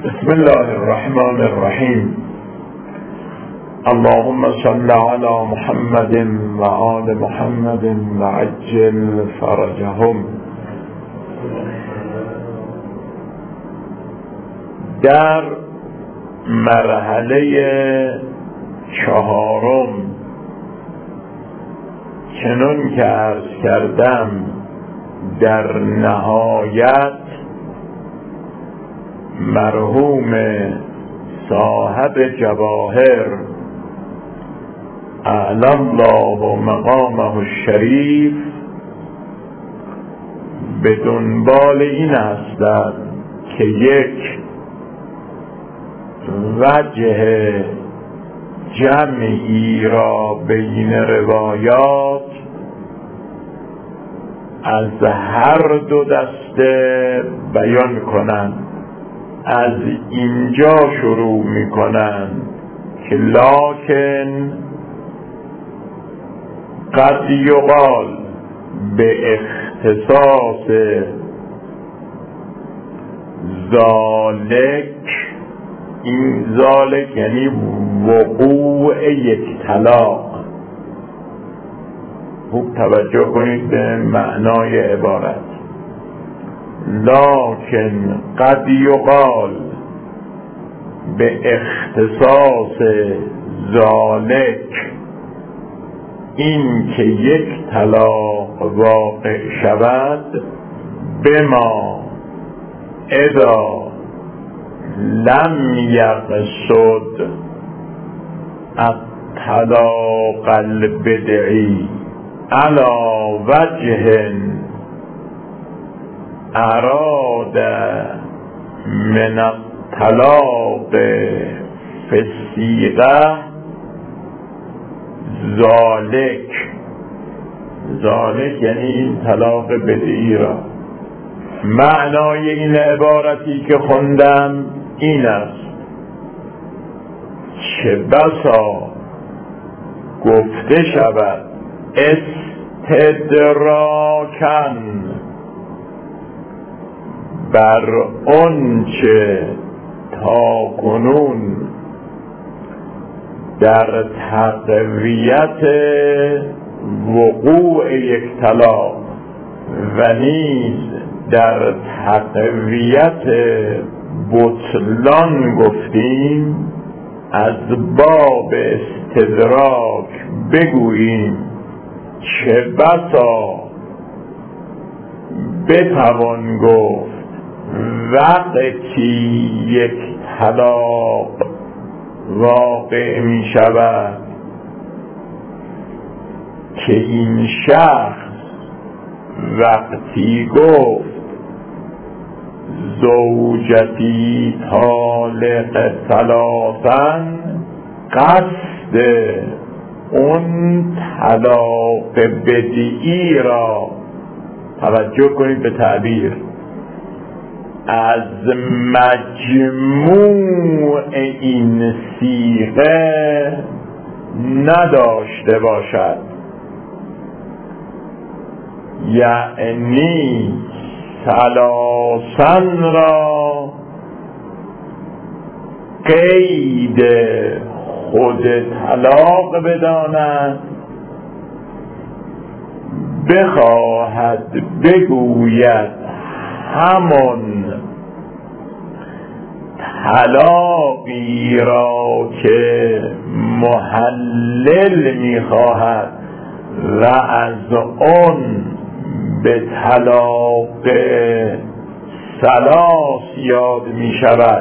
بسم الله الرحمن الرحیم. اللهم صل علی محمد و آل محمد و عجل فرجهم. در مرحله چهارم چنان که عرض کردم در نهایت مرحوم صاحب جواهر اعلی الله مقامه الشریف به دنبال این هستند که یک وجه جمعی را بین روایات از هر دو دسته بیان کنند. از اینجا شروع میکنند که لکن قد یقال به اختصاص ذالک، این ذالک یعنی وقوع یک طلاق. خوب توجه کنید به معنای عبارت. لکن قد یقال به اختصاص ذالک، این که یک طلاق واقع شود، بما اذا لم یقصد الطلاق البدعی علی وجه اراد من الطلاق فی الصیغه ذالک یعنی این طلاق بدعی را. معنای این عبارتی که خوندم این است: چه بسا گفته شود استدراکن بر آنچه تا کنون در تقویت وقوع یک طلاق و نیز در تقویت بطلان گفتیم، از باب استدراک بگوییم چه بسا بتوان گفت وقتی یک طلاق واقع می شود که این شخص وقتی گفت زوجتی طالق ثلاثا، قصد اون طلاق بدعی را، توجه کنید به تعبیر، از مجموع این صیغه نداشته باشد، یعنی ثلاثن را قید خود طلاق بداند، بخواهد بگوید همان طلاقی را که محلل میخواهد و از آن به طلاق ثلاث یاد می شود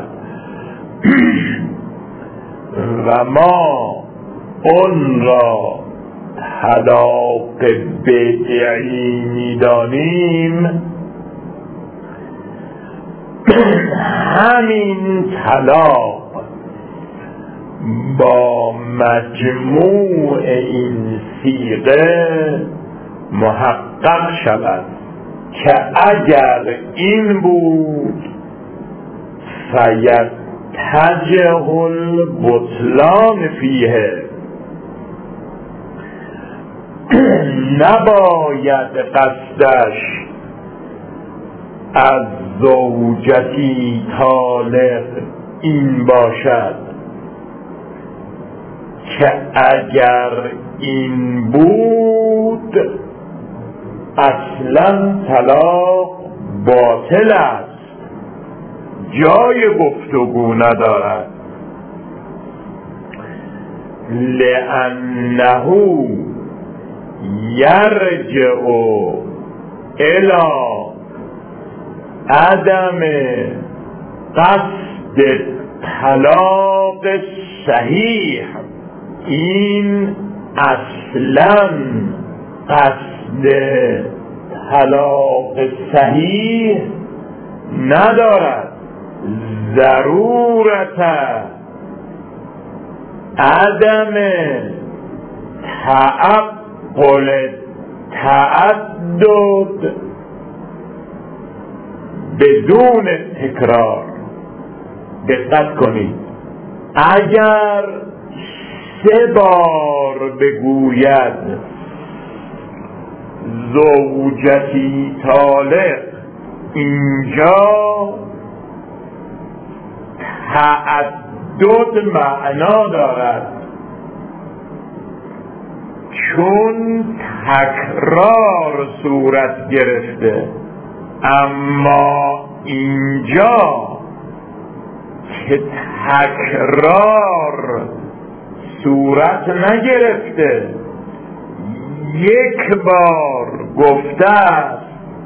و ما اون را طلاق بدعی می دانیم، همین طلاق با مجموع این صیغه محقق شود که اگر این بود فیتجه البطلان فیه، نباید قصدش از زوجتی طالق این باشد که اگر این بود اصلا طلاق باطل است، جای گفتگو ندارد. لأنه یرجع الی عدم قصد طلاق صحیح. این اصلا قصد طلاق صحیح ندارد. ضرورت عدم تعقل تعدد بدون تکرار. دقت کنید، اگر 3 بار بگوید زوجتی طالق، اینجا تعدد معنا دارد، چون تکرار صورت گرفته. اما اینجا که تکرار صورت نگرفته، 1 بار گفته است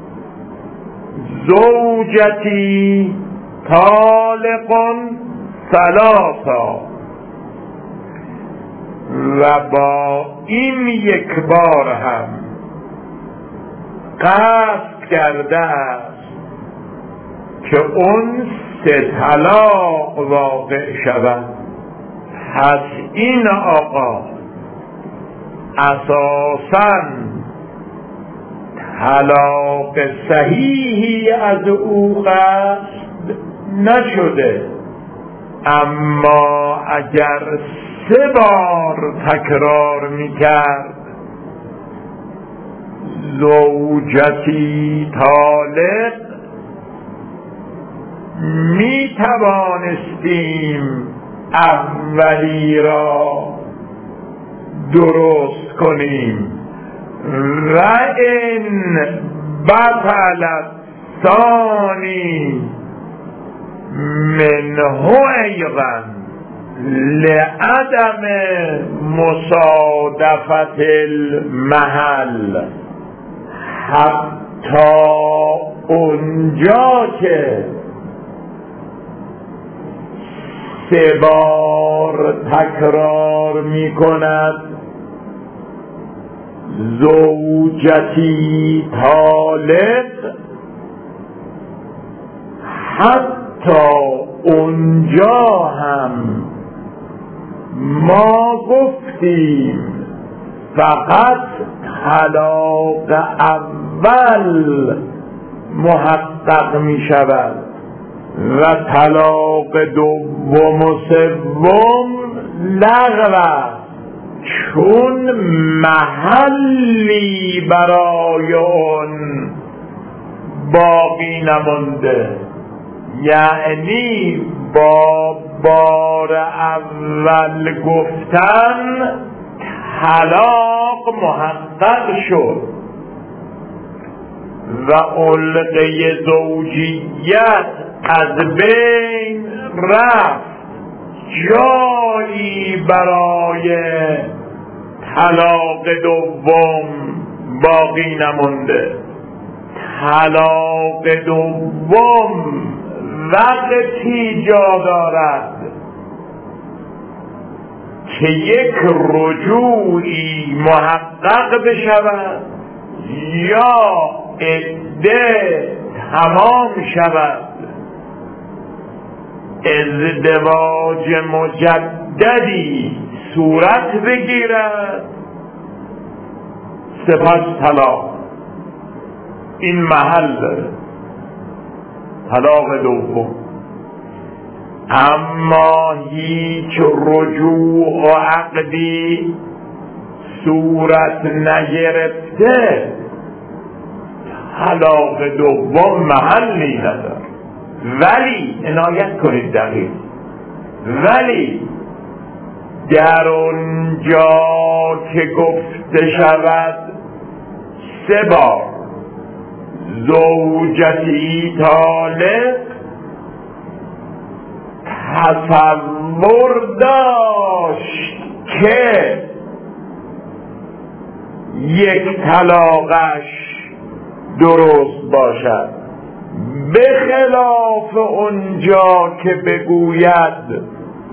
زوجتی طالقون 3 و با این 1 بار هم قصد کرده است که اون 3 طلاق واقع شود. پس این آقا اساساً طلاق صحیحی از او قصد نشده، اما اگر 3 بار تکرار میکرد زوجتی طالق، می توانستیم اولی را درست کنیم و این بطلت ثانی منه ایضا لعدم مصادفت المحل، حتی اونجا که 3 بار تکرار می کند زوجتی طالق، حتی اونجا هم ما گفتیم فقط طلاق اول محقق می شود و طلاق دوم و سوم لغو است، چون محلی برای اون باقی نمونده. یعنی با بار اول گفتن طلاق محقق شد و علقه زوجیت از بین رفت، جایی برای طلاق دوم باقی نمونده. طلاق دوم وقتی جا دارد که 1 رجوعی محقق بشود یا عده تمام شود، ازدواج مجددی صورت بگیرد، سپس طلاق. این محل داره طلاق دوم. اما هیچ رجوع و عقدی صورت نگرفته، طلاق دوم محلی نداره. ولی عنایت کنید دقیق، ولی در اونجا که گفته شود 3 بار زوجتی طالق، تصور داشت که 1 طلاقش درست باشد، به خلاف اونجا که بگوید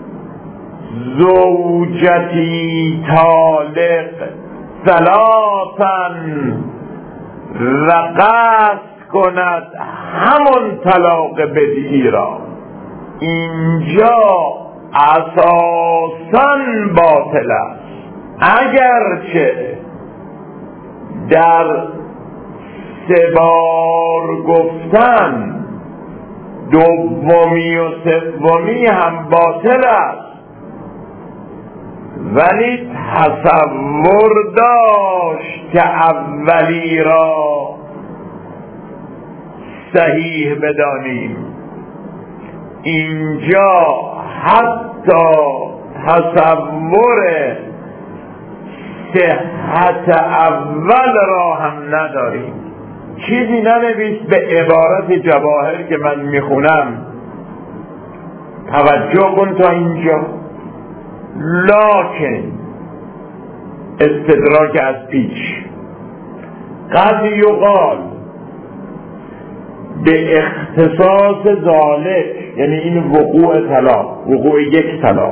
زوجتی طالق 3 و قصد کند همون طلاق بدیهی را، اینجا اساساً باطل است. اگرچه در 3 بار گفتن دومی و سومی هم باطل است، ولی تصور داشت که اولی را صحیح بدانیم. اینجا حتی تصور صحت اول را هم نداریم. چیزی ننویس به عبارت جواهر که من میخونم، توجه کن تا اینجا. لکن استدراک از پیش، قد یقال به اختصاص ذالک، یعنی این وقوع طلاق، وقوع 1 طلاق،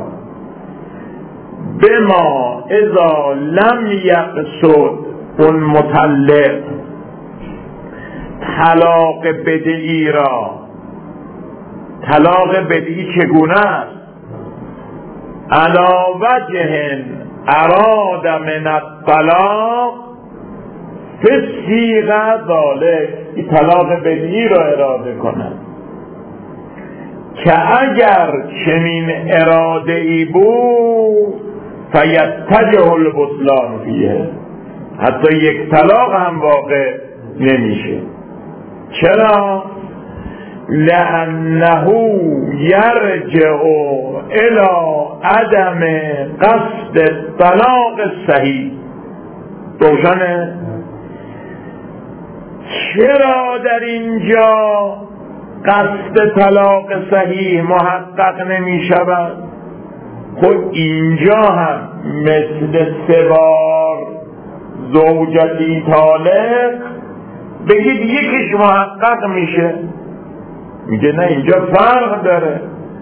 بما اذا لم یقصد اون مطلق طلاق بدعی را. طلاق بدعی چگونه است؟ علی وجه اراد من الطلاق فی الصیغه ذالک، این طلاق بدعی را اراده کند که اگر چنین اراده ای بود فیتجه البطلان فیه، حتی 1 طلاق هم واقع نمیشه. چرا؟ لأنه یرجع الى عدم قصد الطلاق الصحیح. روشنه؟ چرا در اینجا قصد طلاق صحیح محقق نمی شود؟ خب اینجا هم مثل 3 بار زوجتی طالق بگید 1 محقق میشه. میگه نه، اینجا فرق داره.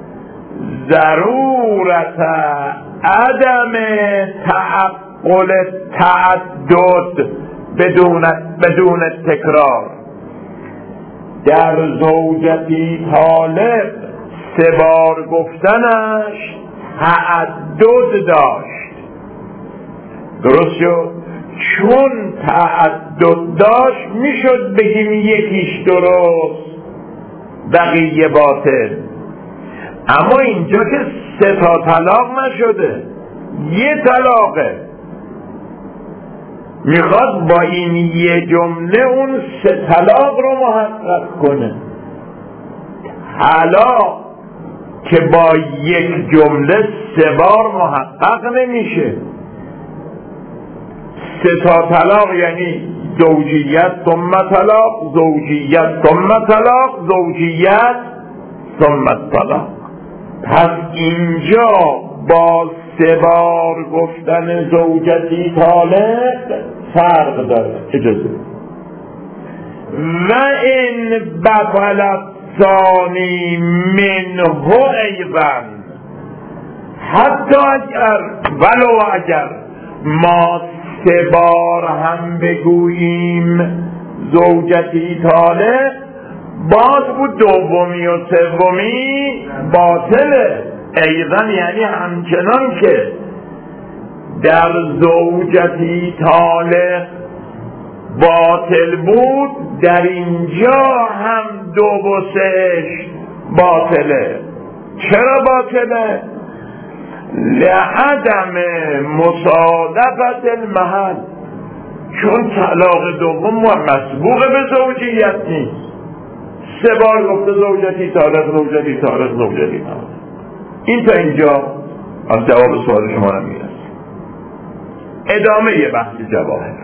ضرورت عدم تعقل تعدد بدون تکرار. در زوجتی طالق 3 بار گفتنش تعدد داشت. درست شد؟ چون تعدد داشت میشد بگیم 1 درست بقیه باطل. اما اینجا که 3 تا طلاق نشده، 1 طلاقه، میخواد با این 1 جمله اون 3 طلاق رو محقق کنه. حالا که با 1 جمله 3 بار محقق نمیشه. 3 تا طلاق یعنی زوجیت ثم طلاق، زوجیت ثم طلاق، زوجیت ثم طلاق. پس اینجا با 3 بار گفتن زوجتی طالق فرق داره. اجازه. و این بطلت ثانی منه ایضا، حتی اگر ما 3 بار هم بگوییم زوجتی طالق، باز بود دومی و سومی باطله. ایضا یعنی همچنان که در زوجتی طالق باطل بود، در اینجا هم 2 و 3 باطله. چرا باطله؟ لعدم مصادفت المحل، چون طلاق دوم مسبوق به زوجیت نیست. 3 بار گفته زوجتی طالق، زوجتی طالق، زوجتی طالق. این تا اینجا از جواب سوال شما رو میرسه. ادامه بحث جواهر.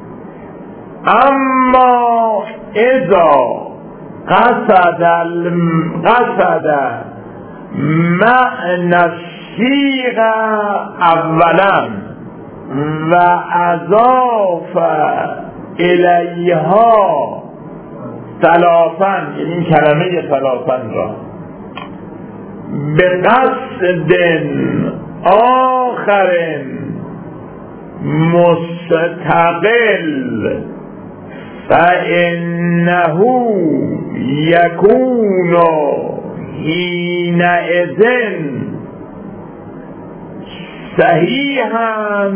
اما اذا قصد معنی الصیغ اولا و اضاف الیها ثلاثا، یعنی این کلمه ثلاثا را به قصد آخر مستقل فإنه يكون حينئذ صحيحا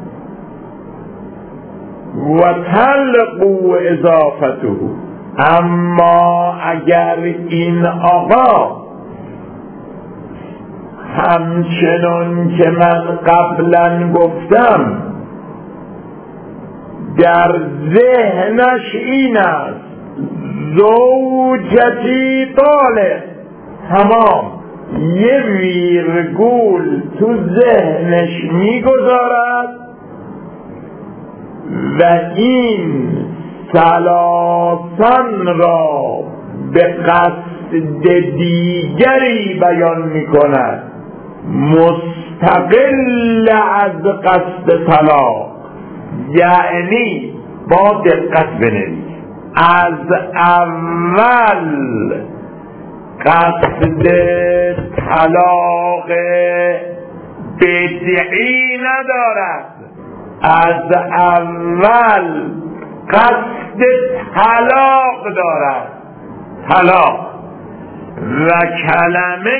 وتلقوا اضافته. اما اگر این آقا همچنان که من قبلا گفتم در ذهنش این است زوجتی طالق، تمام یه ویرگول تو ذهنش میگذارد و این ثلاثن را به قصد دیگری بیان میکند مستقل از قصد طلاق. یعنی با دقت بنویس، از اول قصد طلاق بدعی ندارد، از اول قصد طلاق دارد، طلاق. و کلمه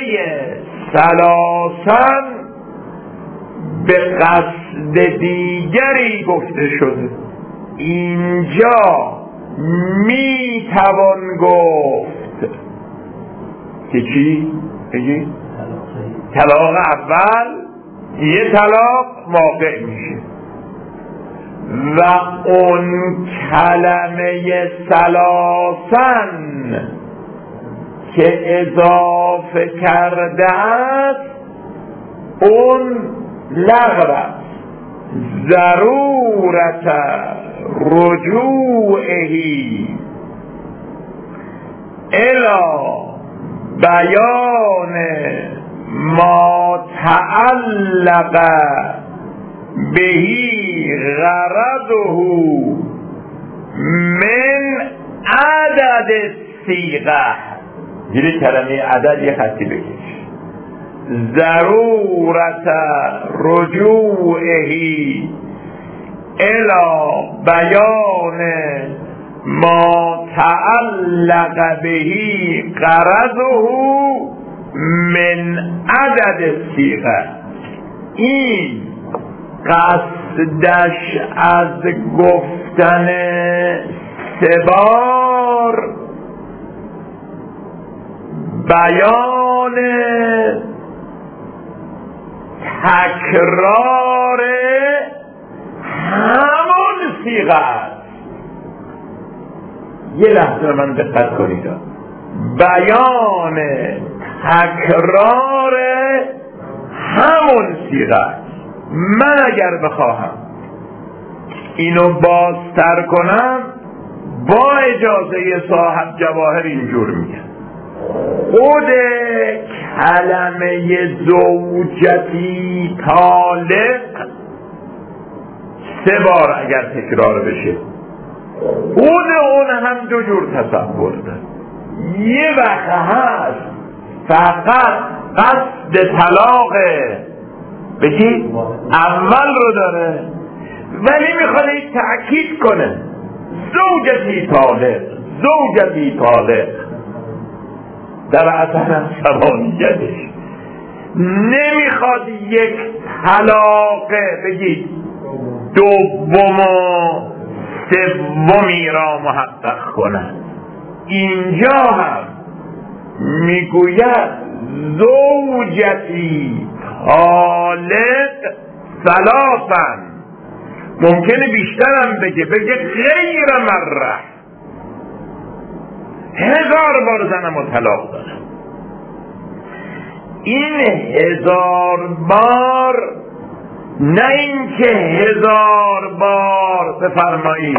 ثلاثن به قصد دیگری گفته شده. اینجا می توان گفت که چی؟ بگی؟ طلاق اول یه طلاق واقع میشه و اون کلمه ثلاثن که اضافه کرده است اون لغو ضرورت رجوعهی الی بیان ما تعلق بهی غرضه من عدد صیغه. گیری کلمه عدد یه خطی بکش. ضرورت رجوعهی الی بیان ما تعلق بهی غرضه من عدد صیغه. این قصدش از گفتن 3 بار بیان تکرار همون صیغه است. یه لحظه من دقت کنید، بیان تکرار همون صیغه است. من اگر بخواهم اینو بازتر کنم با اجازه صاحب جواهر اینجور میگم خود کلمه زوجتی طالق 3 بار اگر تکرار بشه خود اون هم 2 جور تصور داره. یه وقت هست فقط قصد طلاق بگی اول رو داره ولی میخواد تأکید کنه زوجتی طالق، زوجتی طالق در اثر سوانیتش نمیخواد یک طلاقه بگید دوم و سومی را محقق کنند. اینجا هم میگوید زوجتی طالق ثلاثا، ممکنه بیشترم بگه غیر مره، 1000 بار زنم و طلاق دادم. این 1000 بار نه اینکه 1000 بار بفرمایید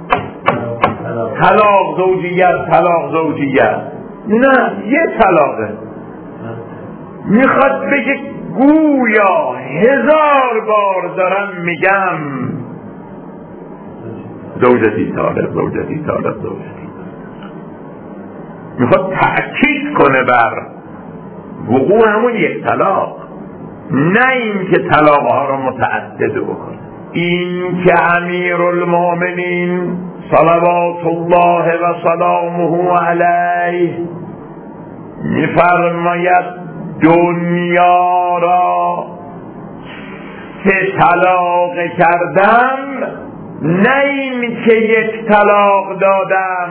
طلاق زوجیت، نه، یه طلاقه. میخواد بگه گویا 1000 بار دارم میگم زوجتی طالق. میخواد تأکید کنه بر وقوع همون یک طلاق، نه این که طلاقها رو متعدد بکنه. این که امیرالمؤمنین صلوات الله و سلامه علیه میفرماید دنیا را 3 طلاق کردم، نه این که 1 طلاق دادم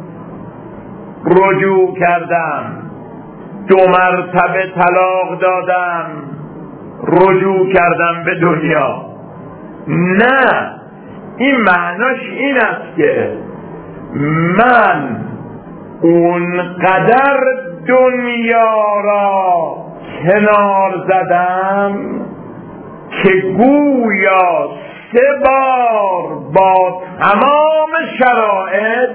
رجوع کردم، 2 مرتبه طلاق دادم رجوع کردم به دنیا. نه، این معناش این است که من اونقدر دنیا را کنار زدم که گویا 3 بار با تمام شرایط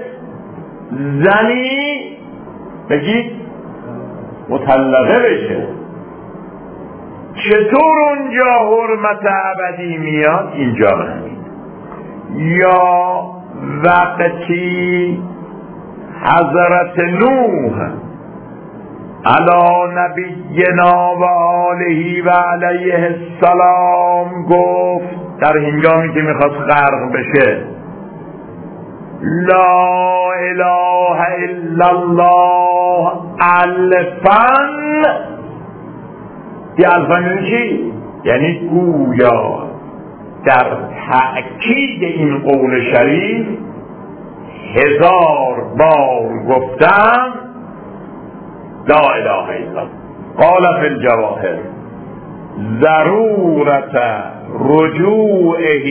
زنی بگید مطلقه بشه. چطور اونجا حرمت ابدی میاد؟ اینجا همین. یا وقتی حضرت نوح علی نبینا و آله و علیه السلام گفت در هنگامی که میخواست غرق بشه لا اله الا الله الفن. یه الفن یعنی چی؟ یعنی گویا در تأکید این قول شریف 1000 بار گفتم لا اله الا الله. قال فی الجواهر ضرورت رجوعه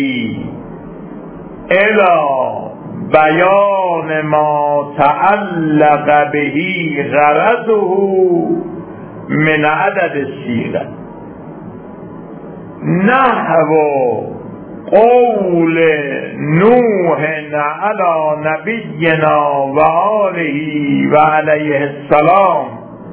الى بیان ما تعلق به غرضه من عدد الصیغه نحو قول نوح علی نبینا و آله و علیه السلام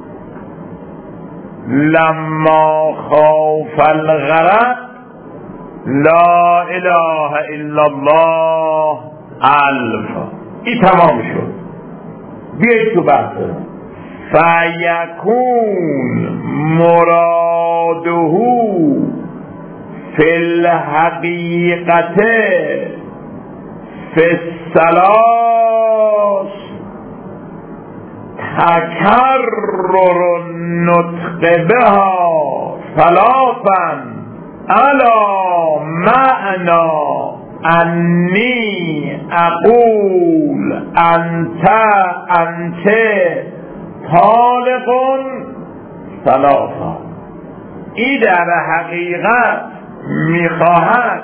لما خاف الغرق لا اله الا الله الف. این تمام شد. بیایید تو بحث فیکون مراده فی الحقیقت فی الثلاث تکرر النطق بها ثلاثا علی معنی انی اقول انت طالق ثلاثا. این در حقیقت میخواهد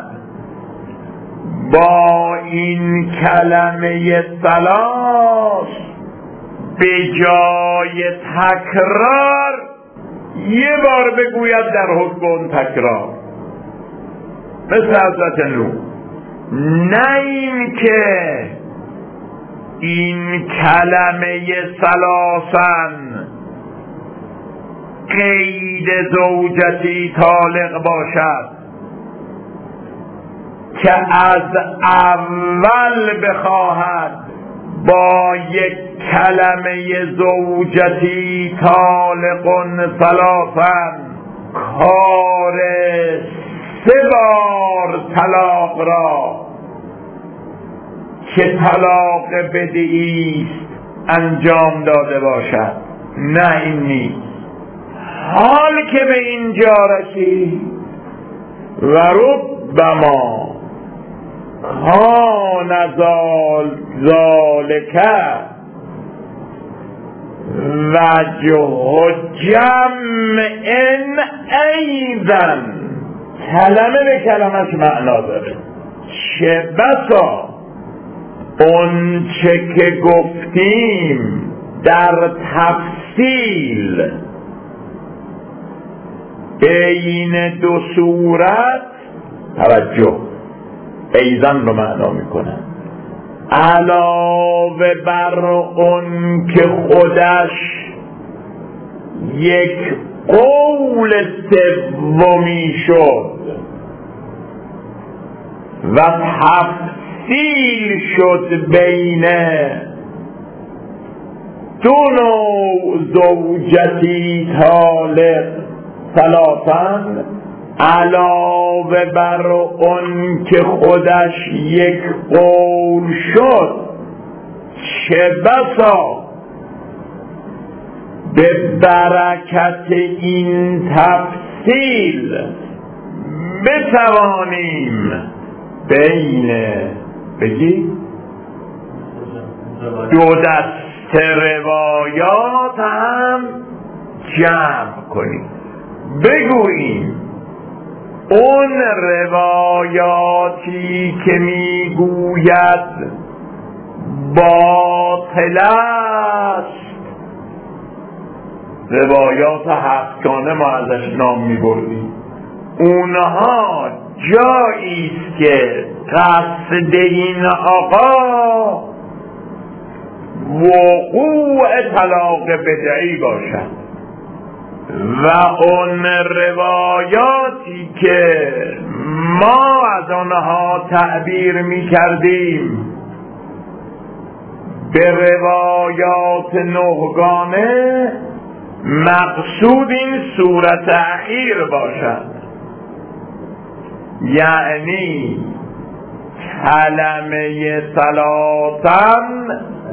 با این کلمه ثلاث به جای تکرار یه بار بگوید در حکم اون تکرار، مثل حضرت نوح. نه این که این کلمه ثلاثاً قید زوجتی طالق باشد که از اول بخواهد با یک کلمه زوجتی طالق ثلاثاً کار 3 بار طلاق را که طلاق بدعی است انجام داده باشد. نه، این نیست. حال که به اینجا رسید و ربما کان ذالک وجه جمع ایضا. کلمه به کلمش معنا داره. چه بسا اون چه که گفتیم در تفصیل بین دو صورت، توجه، ایزن رو معنا میکنن، علاوه بر اون که خودش یک قول سومی شد و تفصیل شد بین دو نوع زوجتی طالق ثلاثن، علاوه بر اون که خودش یک قول شد، چه بسا به برکت این تفصیل بتوانیم بین بگی دو دست روایات هم جمع کنیم، بگوییم اون روایاتی که میگوید باطل است، روایات هفتگانه ما ازش نام میبردیم، اونها جایی است که قصد این آقا وقوع طلاق بدعی باشد و اون روایاتی که ما از آنها تعبیر می کردیم به روایات نهگانه، مقصود این صورت اخیر باشد، یعنی کلمه ثلاثن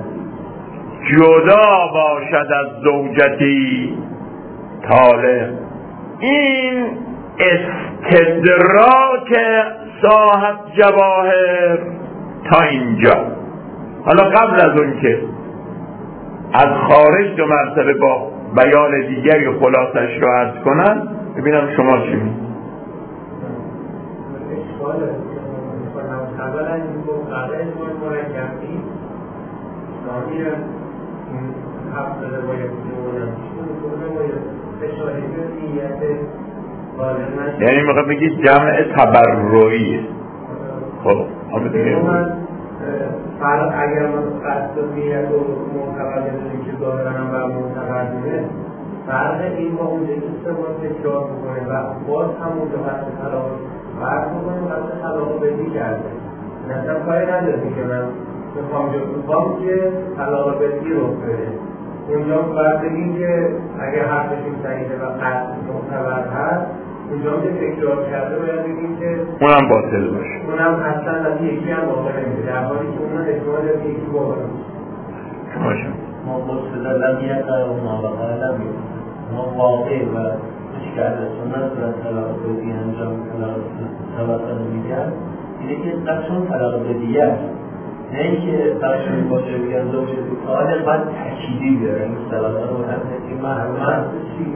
جدا باشد از زوجتی طالق. این استدراک صاحب جواهر تا اینجا. حالا قبل از اون که از خارج دو مرتبه با بیان دیگری خلاصش رو عرض کنن، ببینم شما چی میگید. یعنی میخواد بگید جمع تبرعیه. خب فرق اگر ما قصد و نیت و معتبر بدونیم که ظاهرا هم بر معتبر دیده، فرق این با اونجا که استفاده تکرار میکنه و باز هم اونجا قصد طلاق فرق میکنه و قصد طلاق بدی کرده. مثلا کاری نداره که من میخوام که طلاق بدی رو بده، اونجا باید بگیم که اگر حرفشون صحیحه و قصد معتبر هست، اونجا که تکرار کرده باید بگیم که اونم باطل باشه، اونم اصلا از یکی هم واقع نمیده، در حالی که اونم احتمال از یکی واقع نمیده. ما مستدلم یک قرار نابقه نمید، ما واقع و مشکل سنت و طلاق بدی انجام طلاق نمیدن، اینه که قصد طلاق بدی است، نه اینکه قصد باشه بگن زوج طالق باید تأکیدی بیاره، این طلاق رو هم تأکید محرمت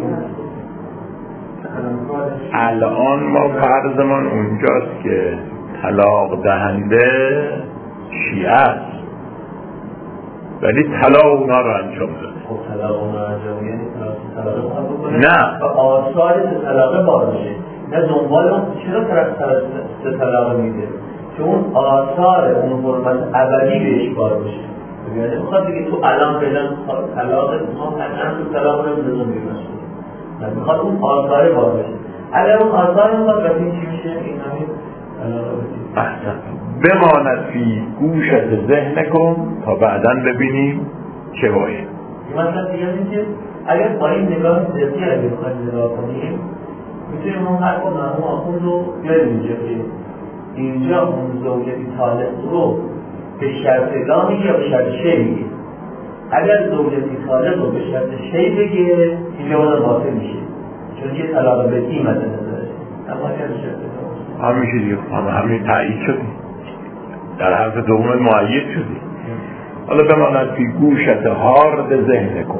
الان ما فرضمون اونجاست که طلاق دهنده شیعه است ولی طلاق اونا رو انجام داده. خب طلاق اونا انجام یعنی طلاق بکنه نه آثار طلاق باشه، نه دنبال اون چرا طرف طلاق میده، چون آثار اون حرمت ابدی بهش بار بشه. یعنی میخواد بگه تو الان فعلا طلاق ما قطعا تو طلاق رو لازم میباشه، میخواد اون آثار بار بشه. اگر اون آثار میخواد رفتی چی میشه؟ این همین طلاق بدی. احسن. بماند فی گوشت ذهن کن تا بعداً ببینیم چه باید. مثلا دیگه این که اگر با این نگاه ذهنی اگه بخوایم نگاه کنیم، میتونیم اون حرف و مرحوم آخوند رو بیاریم اینجا که اینجا اون زوجتی طالق رو به شرط لا میگه یا به شرط شی میگه. اگر زوجتی طالق رو به شرط شی بگه اینجا باید باطل میشه، چون یه طلاق بدی مد نظرشه. اما اگر به شرط لا همین دیگه همین تایید شدی، در حرف دوم مؤید شدی. حالا بماند فی گوشت هارد ذهن کن.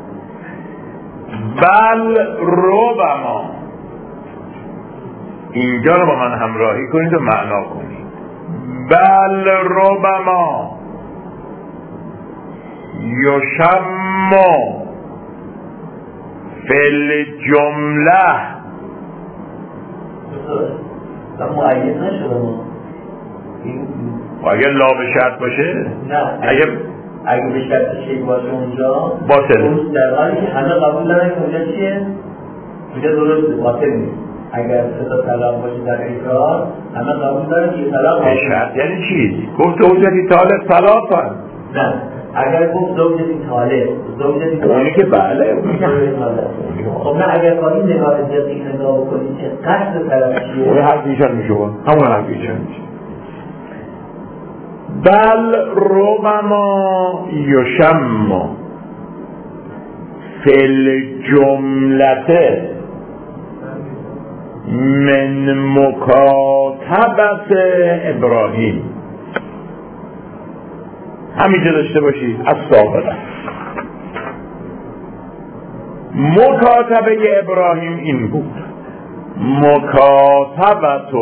بل ربما، اینجا رو با من همراهی کنید و معنا کنید. بل ربما یشم فی الجمله معید نشده ما اگه لا به شرط باشه نه اگه به شرط شیء باشه اونجا باطل در حالی که همه قبول دارن که اونجا چیه؟ اونجا درست باطل نیست. اگر سه طلاق باشه در اقرار همه قبول دارن که طلاق به شرط یعنی چی؟ گفت زوجتی طالق طلاق نه اگر گفت زوجتی طالق اونی که بله خب نه اگر با این نگاه دقیق نگاه بکنید که قصد طرف چیه؟ اون حرف ایشان میشه همون حرف ایشان میشه بل ربما یشم فی الجملته من مکاتبت ابراهیم همینجا داشته باشید از سابقه مکاتبه ابراهیم این بود مکاتبت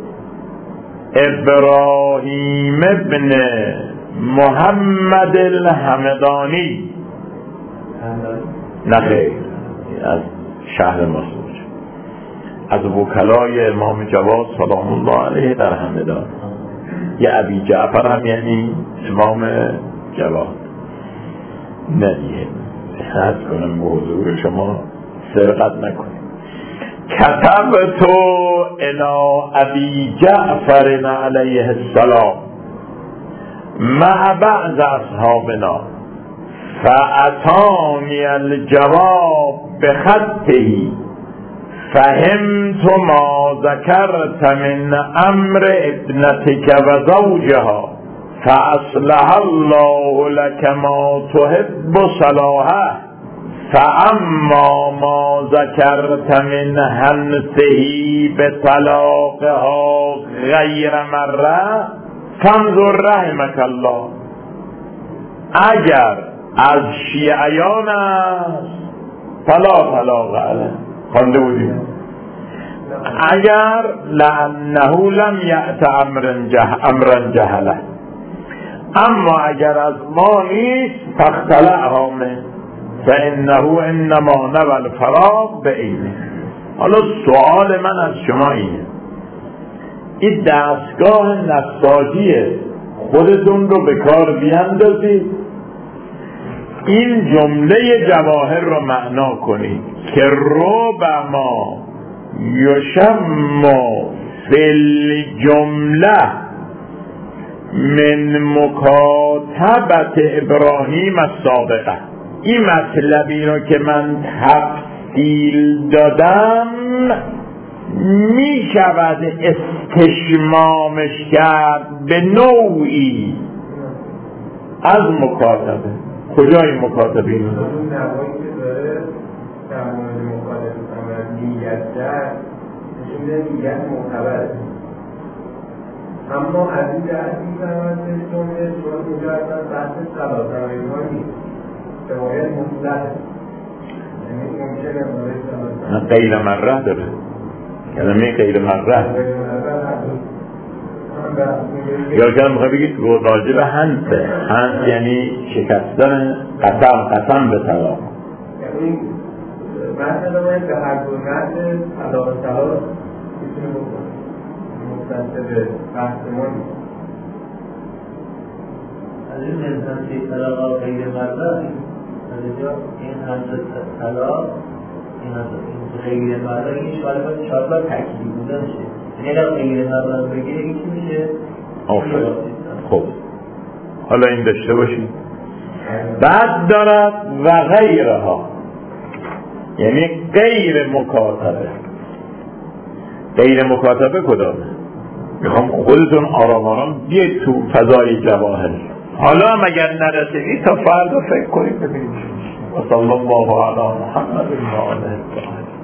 ابراهیم ابن محمد الحمدانی نه خیر از شهر مسعود از وکلای امام جواد سلام الله علیه در همدان یه ابی جعفر هم یعنی امام جواد ندیه حد کنم به حضور شما سرقت نکنیم کتبت الی ابی جعفر علیه السلام مع بعض اصحابنا فأتانی الجواب بخطه فهمت ما ذكرت من امر ابنتك وزوجها فاصلح الله لك ما تحب صلاحه فاما ما ذكرت من هنسه بطلاقها غیر مره فانظر رحمك الله اگر از شیعیان است فلا طلاق علیه خوانده بودیم اگر لانه لم یأت امرا جهله اما اگر از ما نیست فاختلعها من فانه انما نوى الفراق بعینه. حالا سوال من از شما اینه این دستگاه نساجیه خودتون رو به کار بیاندازید این جمله جواهر رو معنا کنید که ربما یشم فی الجمله من مکاتبت ابراهیم السابقه این مطلبی رو که من تفصیل دادم می شود استشمامش کرد به نوعی از مکاتبه. کجای مکاتبه این؟ اون نوایی که داره در مورد مکاتبه نیت در نشونه نیت معتبره اما از این جهت می‌فهمد جمله شما اینجا اصلا بحث صلاح نیست روایت مطلقه یعنی ممکنه روایت صلاح غیر مره داره کلمه غیر مره یا که میخواه بگید راجع به هنسه هنس یعنی شکستن قسم به طلاق یعنی مثلا باید به هر دو نهد طلاق میتونه بکنه مختصر به بحث ما نیست از این انسان که طلاق غیر مره از اینجا این هنس طلاق این هنس غیر مره این شاید تکیلی بوده میشه یعنی اگر غیر مره بگیره این چی میشه؟ آفرین. خب حالا این داشته باشید بعد دارد و غیرها یعنی غیر مکاتبه کدامه؟ میخوام خودتون آرام آرام بیاید تو فضای جواهر حالا هم اگر نرسیدی تا فردا فکر کنید ببینید و صلی الله علی محمد و آله